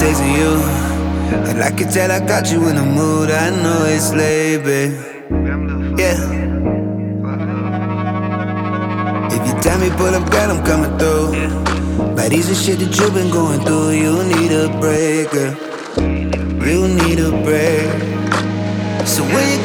texting you, and I can tell I got you in the mood. I know it's late, babe. Yeah. If you tell me pull up, girl, I'm coming through. But these are shit that you've been going through. You need a break, girl. You need a break. So when you